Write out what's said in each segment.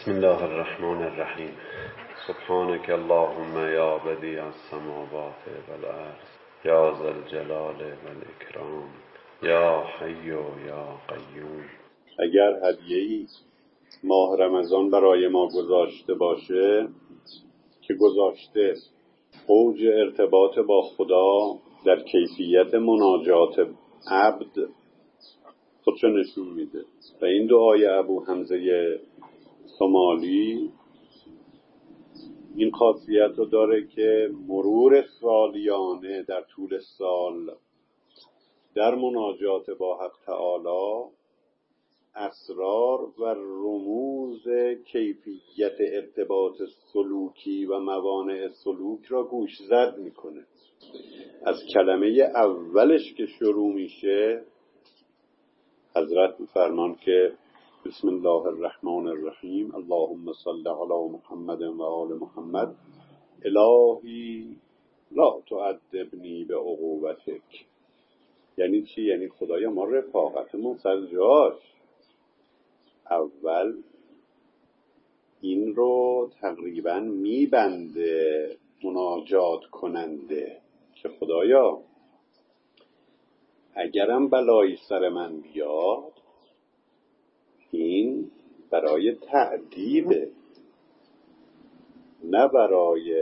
بسم الله الرحمن الرحیم. سبحانك اللهم یا بدیع السماوات والارض یا ذا الجلال والاکرام یا حی یا قیوم. اگر هدیه‌ای ماه رمضان برای ما گذاشته باشه که گذاشته، اوج ارتباط با خدا در کیفیت مناجات عبد خودشو نشون میده و این دعای ابو حمزه سمالی این خاصیت رو داره که مرور سالیانه در طول سال در مناجات با حق تعالی اسرار و رموز کیفیت ارتباط سلوکی و موانع سلوک را گوشزد میکنه. از کلمه اولش که شروع میشه حضرت میفرمان که بسم الله الرحمن الرحیم اللهم صل علی محمد و آل محمد الهی لا تعذبنی به عقوبتک. یعنی چی؟ یعنی خدایا ما رفاقتمون سر جاش. اول این رو تقریبا میبنده مناجات کننده که خدایا اگرم بلایی سر من بیاد این برای تعذیبه، نه برای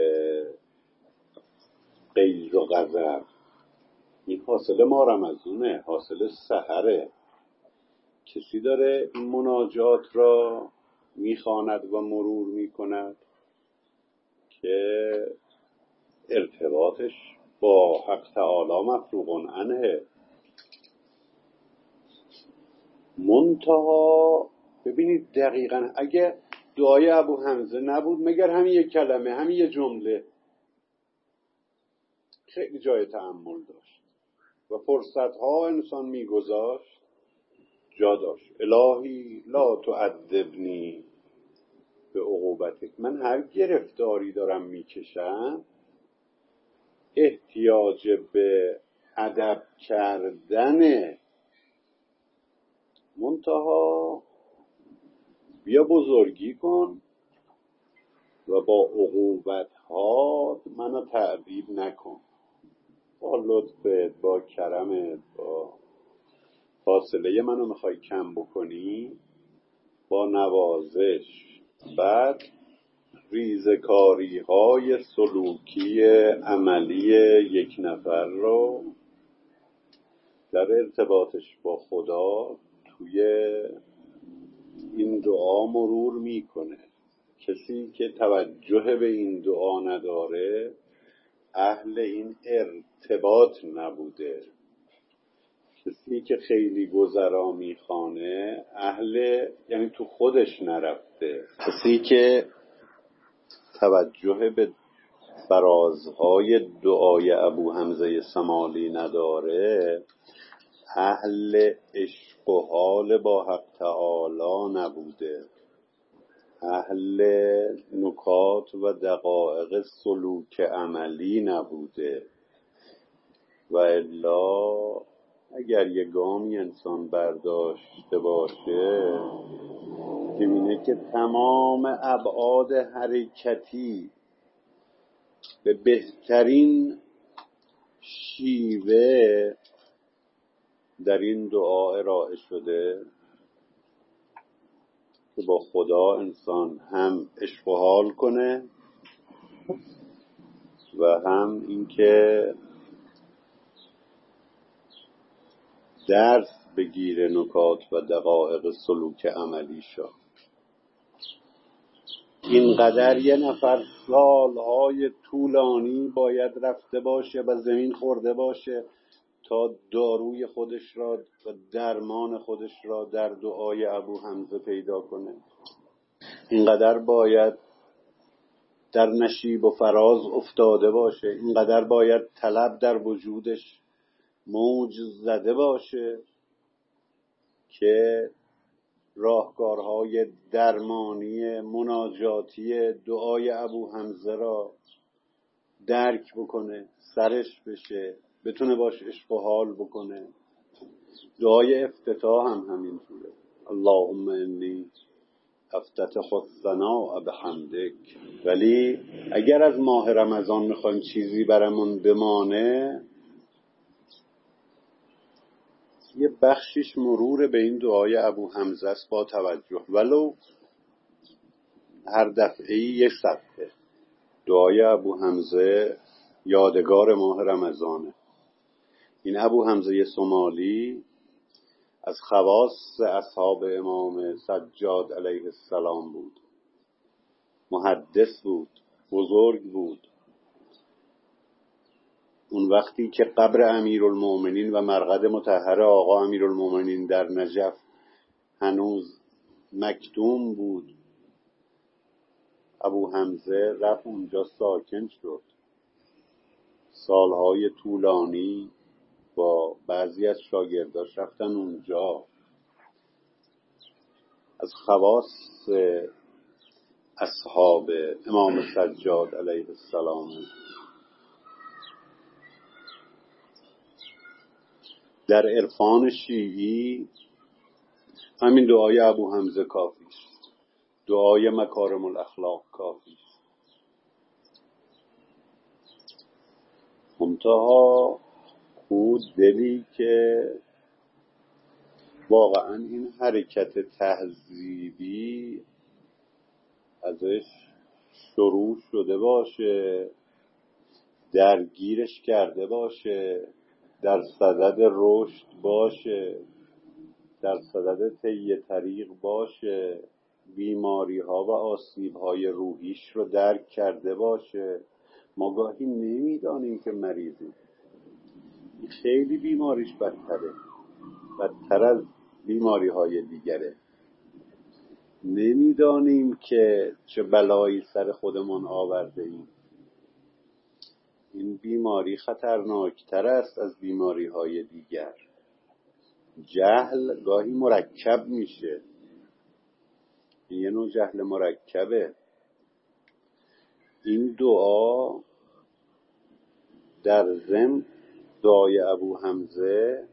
غیر و غضب. این حاصل ما رمضونه، حاصل سحره. کسی داره این مناجات را میخواند و مرور میکند که ارتباطش با حق تعالی مفروغ عنه. منتها ببینید دقیقا اگه دعای ابو حمزه نبود مگر همین یک کلمه، همین یک جمله، خیلی جای تأمل داشت و فرصتها انسان میگذاشت جا داشت. الهی لا تعذبنی به عقوبتک. من هر گرفتاری دارم میکشم احتیاج به ادب کردنه. منتها بیا بزرگی کن و با عقوبت ها منو تعذیب نکن. با لطفت، با کرمت، با فاصله منو میخوای کم بکنی، با نوازش. بعد ریزکاری های سلوکی عملی یک نفر رو در ارتباطش با خدا توی این دعا مرور میکنه. کسی که توجه به این دعا نداره اهل این ارتباط نبوده. کسی که خیلی گذرا میخوانه یعنی تو خودش نرفته. کسی که توجه به فرازهای دعای ابو حمزه سمالی نداره اهل عشق و حال با حق تعالی نبوده، اهل نکات و دقایق سلوک عملی نبوده. و الا اگر یه گامی انسان برداشته باشه ببینه که تمام ابعاد حرکتی به بهترین شیوه در این دعا ارائه شده که با خدا انسان هم عشق و حال کنه و هم اینکه درس بگیره نکات و دقایق سلوک عملی شا. اینقدر یه نفر سالهای طولانی باید رفته باشه و زمین خورده باشه تا داروی خودش را و درمان خودش را در دعای ابو حمزه پیدا کنه. اینقدر باید در نشیب و فراز افتاده باشه، اینقدر باید طلب در وجودش موج زده باشه که راهکارهای درمانی مناجاتی دعای ابو حمزه را درک بکنه، سرش بشه، بتونه باش عشق و حال بکنه. دعای افتتاح هم همینطوره. اللهم انی افتتح الثناء بحمدک. ولی اگر از ماه رمضان میخوایم چیزی برامون بمانه، یه بخشش مرور به این دعای ابو حمزه است با توجه، ولو هر دفعه یک صفحه. دعای ابو حمزه یادگار ماه رمضانه. این ابو حمزه سومالی از خواص اصحاب امام سجاد علیه السلام بود. محدث بود، بزرگ بود. اون وقتی که قبر امیرالمومنین و مرقد مطهر آقا امیرالمومنین در نجف هنوز مکتوم بود، ابو حمزه رفت اونجا ساکن شد. سالهای طولانی با بعضی از شاگرداش رفتن اونجا. از خواص اصحاب امام سجاد علیه السلام. در عرفان شیعی همین دعای ابو حمزه کافی است، دعای مکارم الاخلاق کافی است. منتها خود دلی که واقعا این حرکت تهذیبی ازش شروع شده باشه، درگیرش کرده باشه، در صدد رشد باشه، در صدد طی طریق باشه، بیماری ها و آسیب های روحیش رو درک کرده باشه. ما گاهی نمیدانیم که مریضیم، خیلی بیماریش بدتر از بیماری های دیگره. نمیدانیم که چه بلایی سر خودمون آورده ایم. این بیماری خطرناکتر است از بیماری های دیگر. جهل گاهی مرکب میشه، یه نوع جهل مرکبه. این دعا در ضمن دعای ابو حمزه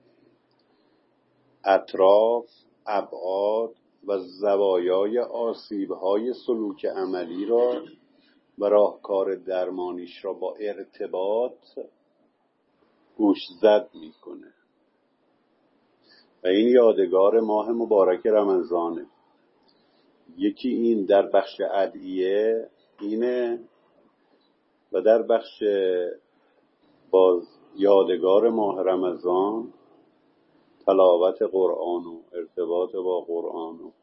اطراف، ابعاد و زوایای آسیب‌های سلوک عملی را و راهکار درمانیش را با ارتباط گوشزد میکنه. و این یادگار ماه مبارک رمضانه. یکی این در بخش ادعیه اینه، و در بخش باز یادگار ماه رمضان تلاوت قرآن و ارتباط با قرآن و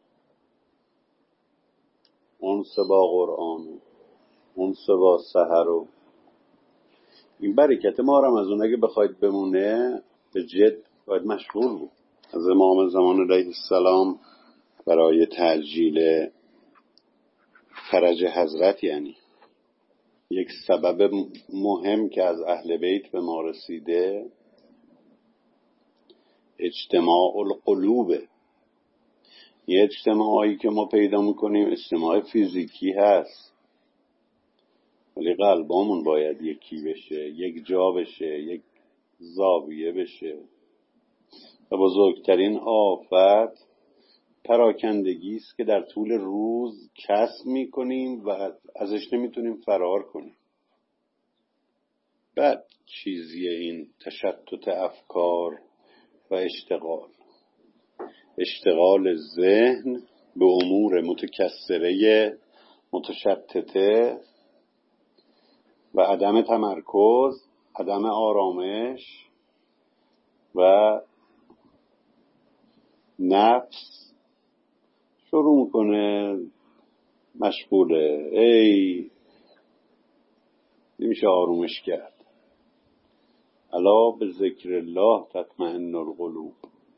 انس با قرآن و انس با سحر. و این برکت ماه رمضان اگه بخواید بمونه به جد باید مشغول بود. از امام زمان علیه السلام برای تعجیل فرج حضرت، یعنی یک سبب مهم که از اهل بیت به ما رسیده، اجتماع القلوبه. یه اجتماعی که ما پیدا میکنیم اجتماع فیزیکی هست، ولی قلبامون باید یکی بشه، یک جا بشه، یک زاویه بشه. و بزرگترین آفت پراکندگی است که در طول روز کسب میکنیم و ازش نمیتونیم فرار کنیم. بعد چیزیه این تشتت افکار و اشتغال ذهن به امور متکثره متشتته و عدم تمرکز، عدم آرامش و نفس شروع میکنه مشغوله. نمیشه آرومش کرد. الا به ذکر الله تطمئن القلوب.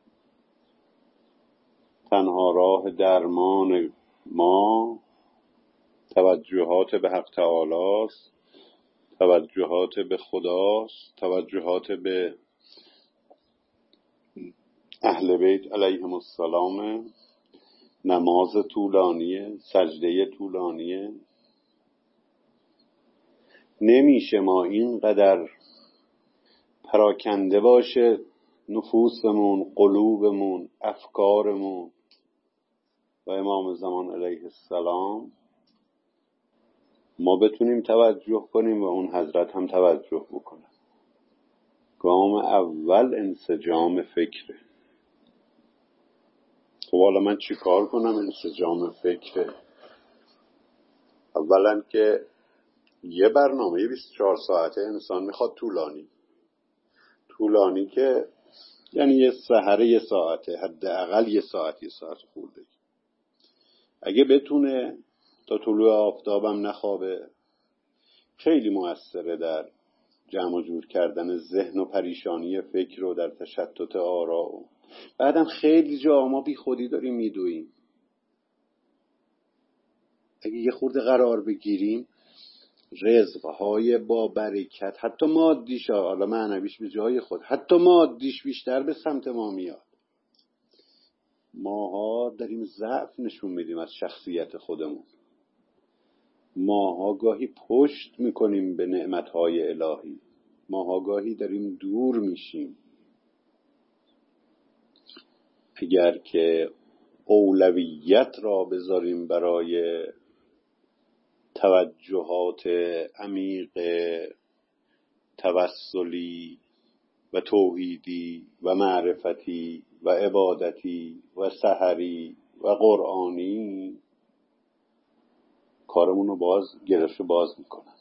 تنها راه درمان ما توجهات به حق تعالی است، توجهات به خداست، توجهات به اهل بیت علیهم السلام، نماز طولانیه، سجده طولانیه. نمیشه ما اینقدر پراکنده باشه نفوسمون، قلوبمون، افکارمون و امام زمان علیه السلام ما بتونیم توجه کنیم و اون حضرت هم توجه بکنه. گام اول انسجام فکره. خب حالا من چی کار کنم انسجام فکره؟ اولا که یه برنامه 24 ساعته انسان میخواد طولانی که یعنی یه سحر یه ساعته، حداقل یه ساعت خورده. اگه بتونه تا طلوع آفتابم نخوابه، خیلی مؤثره در جمع و جور کردن ذهن و پریشانی فکر و در تشتت آرا. بعدم خیلی جا ما بی خودی داریم میدویم. اگه یه خورده قرار بگیریم رزقهای با برکت، حتی مادیش، حالا معنویش به جای خود، حتی مادیش بیشتر به سمت ما میاد. ماها داریم ضعف نشون میدیم از شخصیت خودمون. ماها گاهی پشت میکنیم به نعمتهای الهی. ماها گاهی داریم دور میشیم. اگر که اولویت را بذاریم برای توجهات عمیق توسلی و توحیدی و معرفتی و عبادتی و سحری و قرآنی، کارمون رو گرش باز میکنن.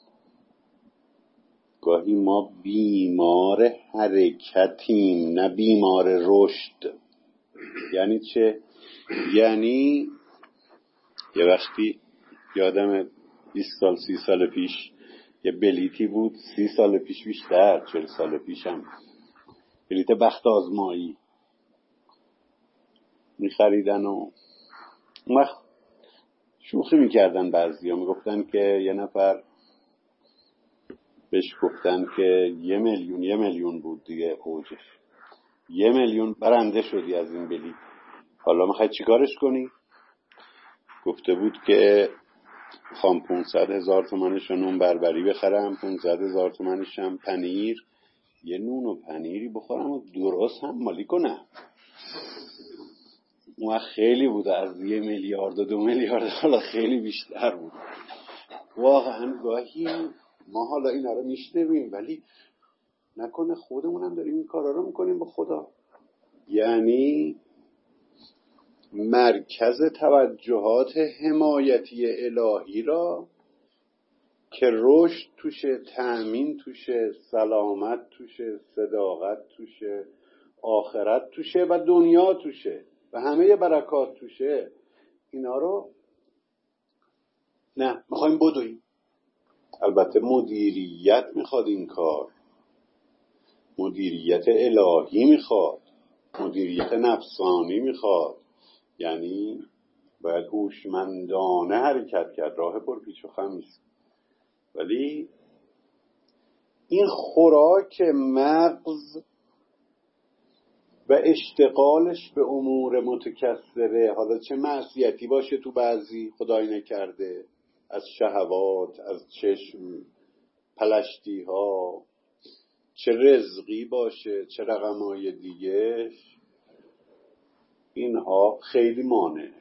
گاهی ما بیمار حرکتیم نه بیمار رشد. یعنی چه؟ یعنی یه وقتی یادم 20 سال 30 سال پیش یه بلیتی بود، 30 سال پیش بیشتر، 40 سال پیشم، بلیت بخت آزمایی میخریدن و شوخی میکردن. بعضی ها میگفتن که یه نفر بهش گفتن که 1 میلیون بود دیگه اوجش، 1 میلیون برنده شدی از این بلیت، حالا میخوای چیکارش کنی؟ گفته بود که میخوام 500,000 تومنش نون بربری بخرم، 500,000 تومنش هم پنیر، یه نون و پنیری بخورم و درست هم مالی کنم. اون خیلی بوده، از 1 میلیارد و 2 میلیارد حالا خیلی بیشتر بود. واقعا گاهی ما حالا اینا رو میشنویم ولی نکنه خودمون هم داریم این کارا رو میکنیم با خدا. یعنی مرکز توجهات حمایتی الهی را که رشد توشه، تأمین توشه، سلامت توشه، صداقت توشه، آخرت توشه و دنیا توشه و همه برکات توشه، اینا رو نه میخوایم بدویم. البته مدیریت میخواد این کار، مدیریت الهی میخواد، مدیریت نفسانی میخواد. یعنی باید هوشمندانه حرکت کرد، راه پر پیچ و خم نیست. ولی این خوراک مغز و اشتغالش به امور متکثره، حالا چه معصیتی باشه تو بعضی، خدای نکرده، از شهوات، از چشم پلشتی ها، چه رزقی باشه، چه رقمای دیگهش، اینها خیلی مانع.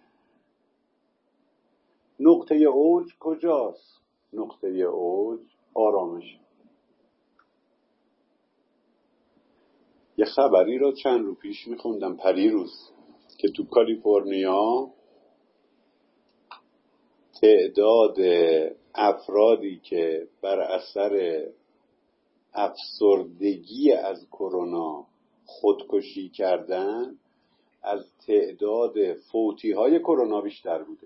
نقطه اوج کجاست؟ نقطه اوج آرامش. یه خبری رو چند رو پیش میخوندم پریروز که تو کالیفرنیا تعداد افرادی که بر اثر افسردگی از کرونا خودکشی کردن از تعداد فوتی های کرونا بیشتر بوده.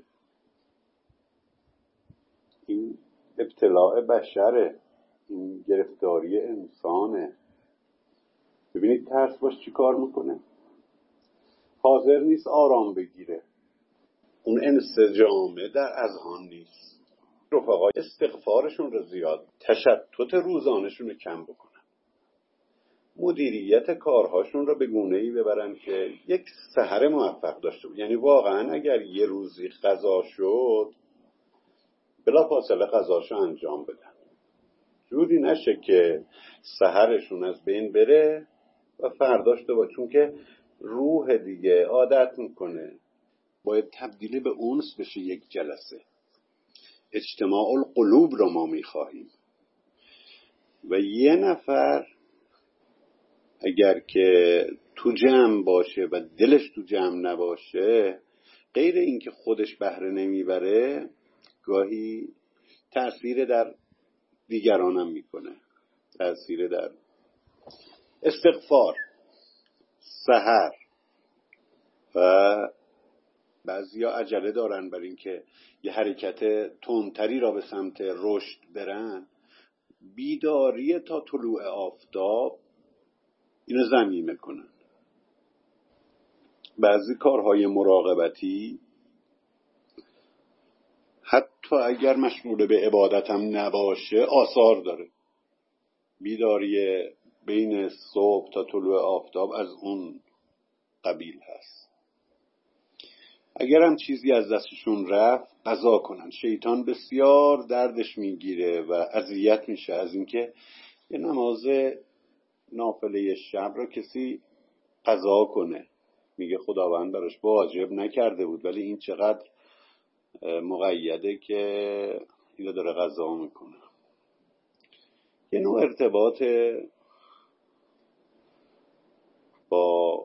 این ابتلاع بشره، این گرفتاری انسانه. ببینید ترس باش چی کار میکنه؟ حاضر نیست آرام بگیره. اون انسجامه در اذهان نیست. رفقای استغفارشون رو زیاد، تشتت روزانشون رو کم بکنن، مدیریت کارهاشون رو به گونه‌ای ببرن که یک سحر موفق داشته بود. یعنی واقعا اگر یه روزی قضا شد بلا فاصله قضاشو انجام بدن، جوری نشه که سحرشون از بین بره و فرداش دوباره، چون که روح دیگه عادت میکنه باید تبدیل به اونس بشه. یک جلسه اجتماع القلوب رو ما میخواهیم و یه نفر اگر که تو جمع باشه و دلش تو جمع نباشه، غیر اینکه خودش بهره نمیبره، گاهی تأثیر در دیگرانم میکنه. تأثیر در استغفار، سحر، و بعضیا عجله دارن بر اینکه یه حرکت تندتری را به سمت رشد برن. بیداری تا طلوع آفتاب اینو ضمیمه کنن. بعضی کارهای مراقبتی حتی اگر مشمول به عبادت هم نباشه آثار داره. بیداری بین صبح تا طلوع آفتاب از اون قبیل هست. اگر هم چیزی از دستشون رفت قضا کنن. شیطان بسیار دردش میگیره و اذیت میشه از اینکه یه نماز نافله شب را کسی قضا کنه. میگه خداوند براش واجب نکرده بود، ولی این چقدر مقیده که اینو داره قضا میکنه. یه نوع ارتباط با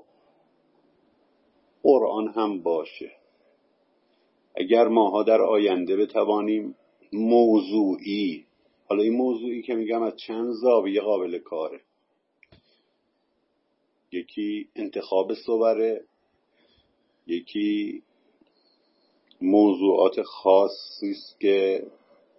قرآن هم باشه. اگر ماها در آینده بتوانیم موضوعی، حالا این موضوعی که میگم از چند زاویه قابل کاره، یکی انتخاب صوره، یکی موضوعات خاصی است که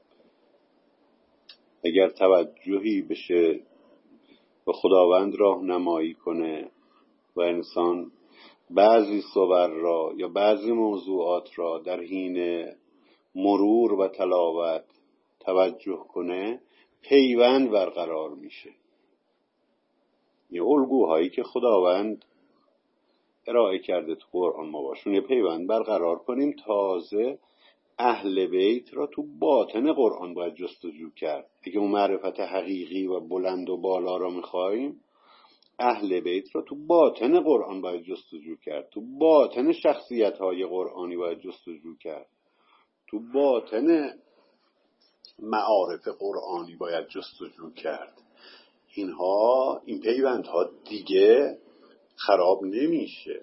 اگر توجهی بشه و خداوند راهنمایی کنه و انسان بعضی صور را یا بعضی موضوعات را در حین مرور و تلاوت توجه کنه، پیوند برقرار میشه. یه الگوهایی که خداوند ارائه کرده تو قرآن ما باشون یه پیوند برقرار کنیم. تازه اهل بیت را تو باطن قرآن باید جستجو کرد. اگه اون معرفت حقیقی و بلند و بالا را میخواییم، اهل بیت را تو باطن قرآن باید جستجو کرد. تو باطن شخصیت‌های قرآنی باید جستجو کرد. تو باطن معارف قرآنی باید جستجو کرد. این پیوندها دیگه خراب نمیشه.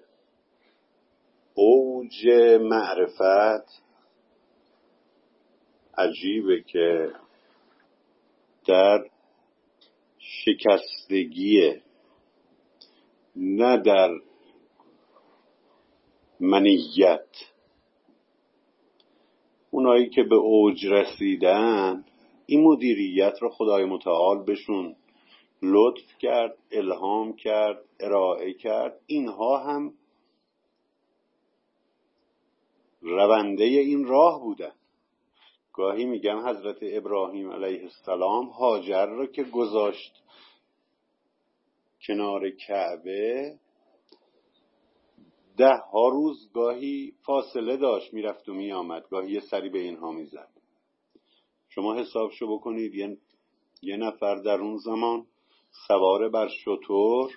اوج معرفت عجیبه که در شکستگیه، نه در منیت. اونایی که به اوج رسیدن این مدیریت رو خدای متعال بهشون لطف کرد، الهام کرد، ارائه کرد. اینها هم رونده این راه بودن. گاهی میگم حضرت ابراهیم علیه السلام هاجر رو که گذاشت کنار کعبه، 10 روز گاهی فاصله داشت، میرفت و میآمد، گاهی یه سری به اینها میزد. شما حسابشو بکنید، یه نفر در اون زمان سوار بر شتر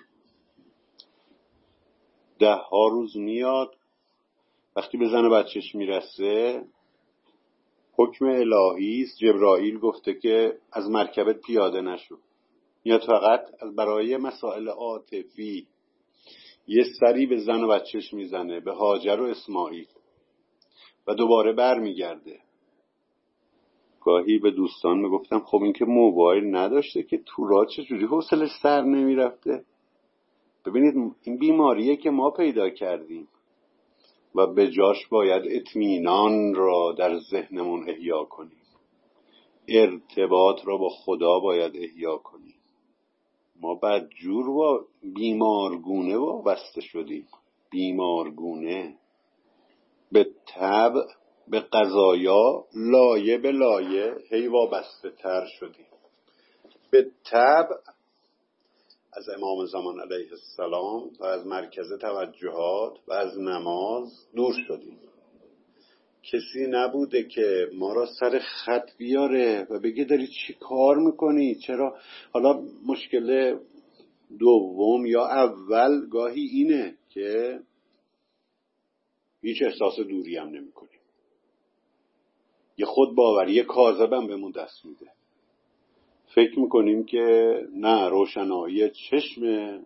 10 روز میاد، وقتی به زن بچهش میرسه حکم الهی است، جبرائیل گفته که از مرکبت پیاده نشو، میاد فقط برای مسائل عاطفی یه سری به زن و بچهش میزنه، به هاجر و اسماعیل، و دوباره بر میگرده. گاهی به دوستان میگفتم خب این که موبایل نداشته که تو راه چجوری حوصلش سر نمیرفته؟ ببینید این بیماریه که ما پیدا کردیم و به جاش باید اطمینان را در ذهنمون احیا کنیم. ارتباط را با خدا باید احیا کنیم. ما بدجور و بیمارگونه وابسته شدیم. بیمارگونه به طبع، به قضایا لایه به لایه هی وابسته تر شدیم. به طبع از امام زمان علیه السلام و از مرکز توجهات و از نماز دور شدیم. کسی نبوده که ما را سر خط بیاره و بگه داری چی کار میکنی؟ چرا؟ حالا مشکل دوم یا اول گاهی اینه که هیچ احساس دوری هم نمی کنیم. یه خود باوری کاذبم بهمون دست میده. فکر میکنیم که نه، روشنایی چشم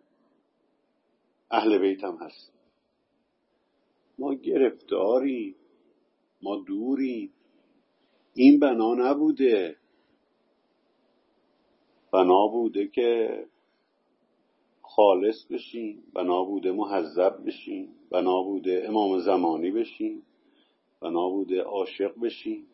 اهل بیت هم هست. ما گرفتاریم، ما دوریم. این بنا نبوده. بنا بوده که خالص بشیم، بنا بوده مهذب بشیم، بنا بوده امام زمانی بشیم، بنا بوده عاشق بشیم.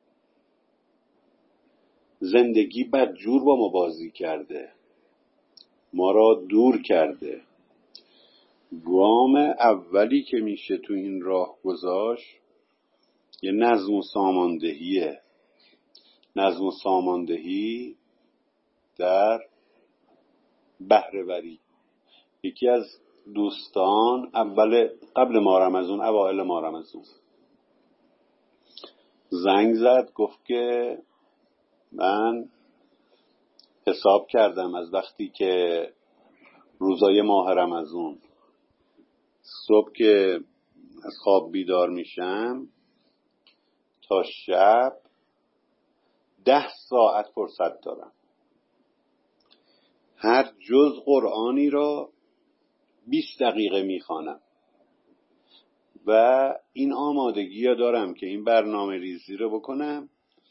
زندگی بدجور با ما بازی کرده، ما را دور کرده. گام اولی که میشه تو این راه گذاشت یه نظم و ساماندهیه. نظم و ساماندهی در بهره‌وری. یکی از دوستان قبل ماه رمضان، اوایل ماه رمضان زنگ زد، گفت که من حساب کردم از وقتی که روزای ماه رمضان صبح که از خواب بیدار میشم تا شب 10 ساعت فرصت دارم. هر جز قرآنی را 20 دقیقه میخوانم و این آمادگی دارم که این برنامه ریزی رو بکنم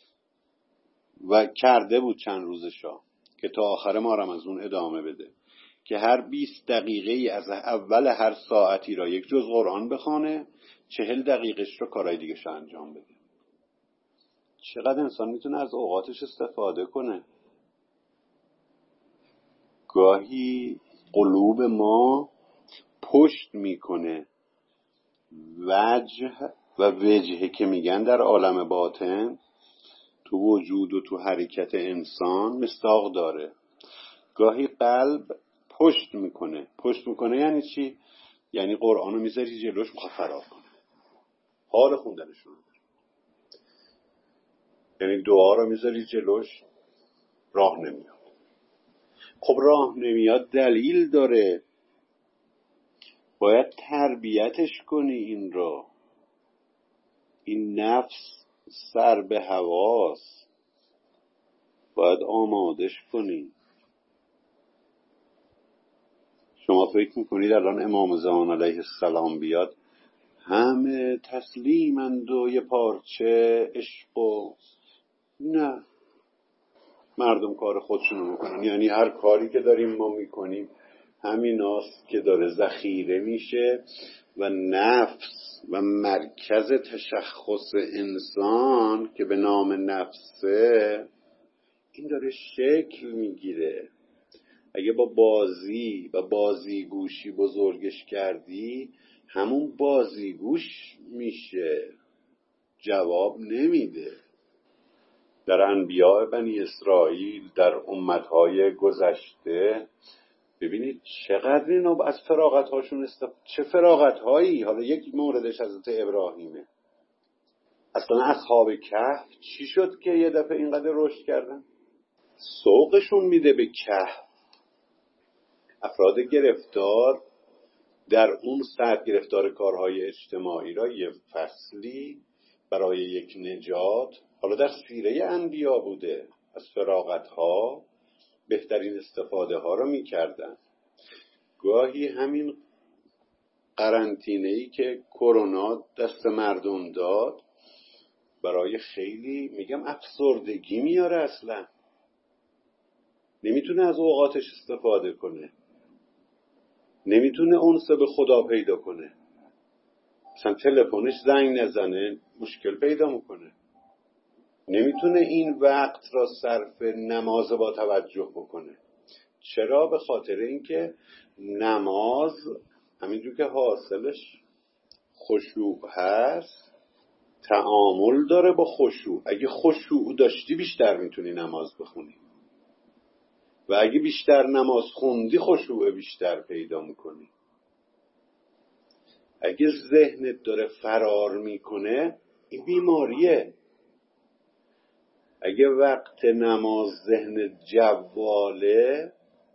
و کرده بود چند روزشا که تا آخر ماه رمضان ادامه بده که هر 20 دقیقه از اول هر ساعتی را یک جز قرآن بخونه، 40 دقیقش رو کارهای دیگه انجام بده. چقدر انسان میتونه از اوقاتش استفاده کنه. گاهی قلوب ما پشت میکنه وجه و وجهه که میگن در عالم باطن تو وجود و تو حرکت انسان مصداق داره. گاهی قلب پشت میکنه یعنی چی؟ یعنی قرآنو میذاری جلوش میخواد فرار کنه، حال خوندنشون، یعنی دعا رو میذاری جلوش راه نمیاد. خب راه نمیاد دلیل داره، باید تربیتش کنی. این رو، این نفس سر به هواست، باید آمادش کنی. شما فکر میکنید الان امام زمان علیه السلام بیاد همه تسلیمند و یه پارچه عشق و نه، مردم کار خودشونو میکنن. یعنی هر کاری که داریم ما میکنیم همیناست که داره ذخیره میشه و نفس و مرکز تشخص انسان که به نام نفسه این داره شکل میگیره. اگه با بازی و بازیگوشی بزرگش کردی همون بازیگوش میشه، جواب نمیده. در انبیاء بنی اسرائیل، در امتهای گذشته ببینید چقدر اینو از فراغت‌هاشون چه فراغت‌هایی. حالا یک موردش حضرت ابراهیمه. اصلا اصحاب کهف چی شد که یه دفعه اینقدر رشد کردن؟ سوقشون میده به کهف. افراد گرفتار در اون سطح گرفتار کارهای اجتماعی را یه فصلی برای یک نجات، حالا در سیره انبیا بوده، از فراغت‌ها بهترین استفاده ها رو می‌کردن. گاهی همین قرنطینه‌ای که کرونا دست مردم داد برای خیلی میگم افسردگی میاره، اصلا نمیتونه از اوقاتش استفاده کنه، نمیتونه انس به خدا پیدا کنه، مثلا تلفنش زنگ نزنه مشکل پیدا میکنه، نمیتونه این وقت را صرف نماز با توجه بکنه. چرا؟ به خاطر اینکه نماز همینجور که حاصلش خشوع هست تعامل داره با خشوع. اگه خشوع داشتی بیشتر میتونی نماز بخونی و اگه بیشتر نماز خوندی خشوع بیشتر پیدا میکنی. اگه ذهنت داره فرار میکنه این بیماریه. اگه وقت نماز ذهنت جواله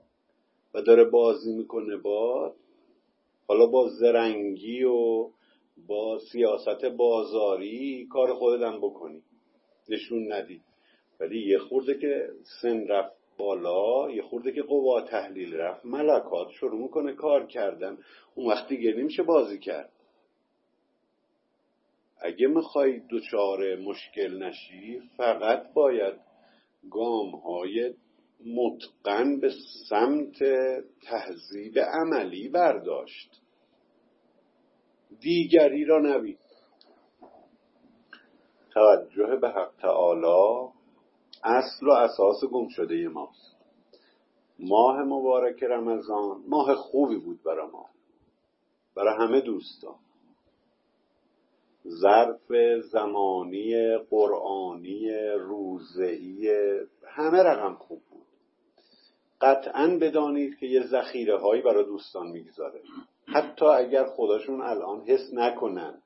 و داره بازی میکنه حالا با زرنگی و با سیاست بازاری کار خودت بکنی، نشون ندی. ولی یه خورده که سن رفت بالا، یه خورده که قوا تحلیل رفت، ملکات شروع میکنه کار کردن، اون وقت دیگه نمیشه بازی کرد. اگه میخوای دچار مشکل نشی، فقط باید گام‌های متقن به سمت تهذیب عملی برداشت، دیگری را نبید. توجه به حق تعالی اصل و اساس گم شده ماست. ماه مبارک رمضان ماه خوبی بود برای ما، برای همه دوستان. ظرف زمانی، قرآنی، روزه‌ای، همه رقم خوب بود. قطعاً بدانید که یه ذخیره هایی برای دوستان میگذاره، حتی اگر خودشون الان حس نکنن.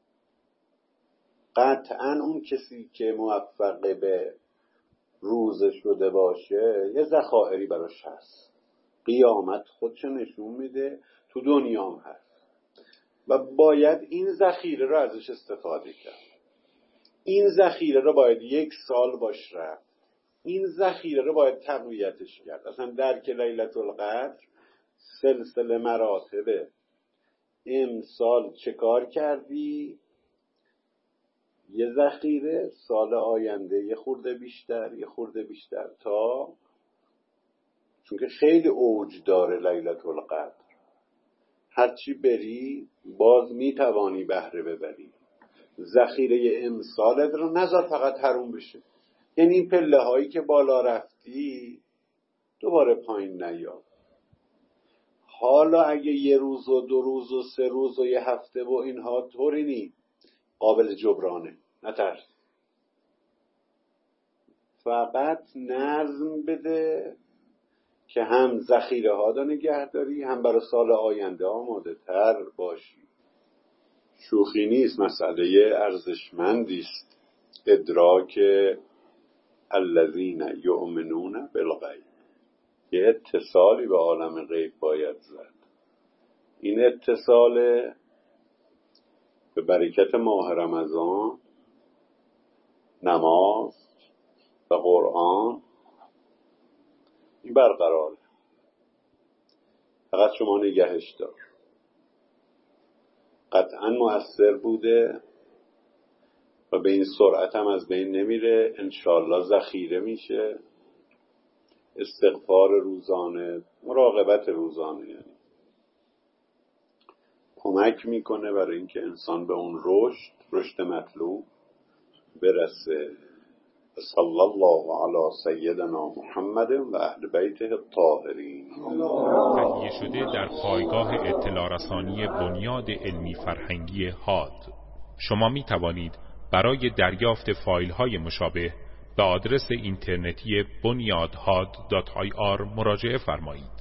قطعاً اون کسی که موفق به روزه شده باشه یه ذخایری براش هست. قیامت خودش نشون میده، تو دنیام هست و باید این ذخیره رو ازش استفاده کرد. این ذخیره رو باید 1 سال باش رفت. این ذخیره رو باید تقویتش کرد. اصلا درک لیلة القدر سلسله مراتبه. امسال چه کار کردی؟ یه ذخیره، سال آینده یه خورده بیشتر تا، چون که خیلی اوج داره لیلة القدر، هرچی بری باز میتوانی بهره ببری. ذخیره امسالت رو نذار فقط حروم بشه. یعنی این پله هایی که بالا رفتی دوباره پایین نیا. حالا اگه 1 روز و 2 روز و 3 روز و 1 هفته و اینها طوری نی، قابل جبرانه، نترس. فقط نظم بده که هم ذخیره ها رو نگه داری، هم برای سال آینده آماده تر باشی. شوخی نیست، مسئله ارزشمندی است. ادراک الذین یؤمنون بالغیب، یه اتصالی به عالم غیب باید زد. این اتصال به برکت ماه رمضان، نماز و قرآن این برقراره. فقط شما نگهش دار. قطعا مؤثر بوده و به این سرعت هم از بین نمیره. انشالله ذخیره میشه. استغفار روزانه، مراقبت روزانه، یعنی کمک میکنه برای اینکه انسان به اون رشد مطلوب برسه. صلی الله علی سیدنا محمد و اهل بیته الطاهرین. تهیه شده در پایگاه اطلاع رسانی بنیاد علمی فرهنگی هاد. شما می توانید برای دریافت فایل های مشابه به آدرس اینترنتی bunyadhad.ir مراجعه فرمایید.